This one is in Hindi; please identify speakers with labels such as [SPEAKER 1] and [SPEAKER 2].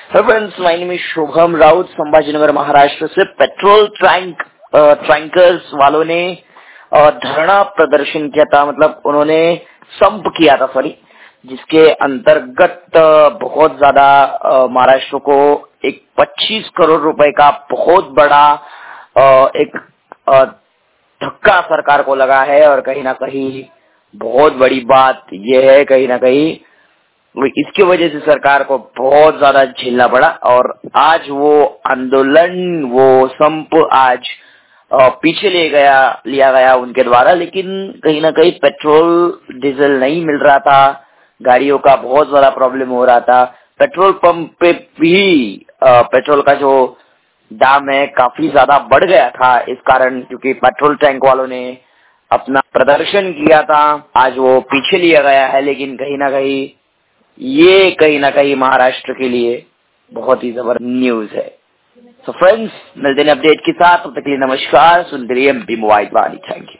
[SPEAKER 1] Friends, my name is Shubham Raut. Sambhajinagar Maharashtra से पेट्रोल टैंकर्स वालों ने धरना प्रदर्शन किया था, मतलब उन्होंने संप किया था, जिसके अंतर्गत बहुत ज्यादा महाराष्ट्र को एक 25 करोड़ रुपए का बहुत बड़ा एक धक्का सरकार को लगा है। और कहीं ना कहीं बहुत बड़ी बात यह है, कहीं ना कहीं इसकी वजह से सरकार को बहुत ज्यादा झेलना पड़ा। और आज वो आंदोलन, वो संप आज पीछे लिया गया उनके द्वारा। लेकिन कहीं ना कहीं पेट्रोल डीजल नहीं मिल रहा था, गाड़ियों का बहुत ज्यादा प्रॉब्लम हो रहा था। पेट्रोल पंप पे भी पेट्रोल का जो दाम है काफी ज्यादा बढ़ गया था इस कारण, क्योंकि पेट्रोल टैंक वालों ने अपना प्रदर्शन किया था। आज वो पीछे लिया गया है, लेकिन कहीं ना कहीं महाराष्ट्र के लिए बहुत ही जबरदस्त न्यूज है। सो फ्रेंड्स, मिलते हैं अपडेट के साथ। तब तक के लिए नमस्कार। सुनते रहिए एमपी मोबाइल वाली। Thank you.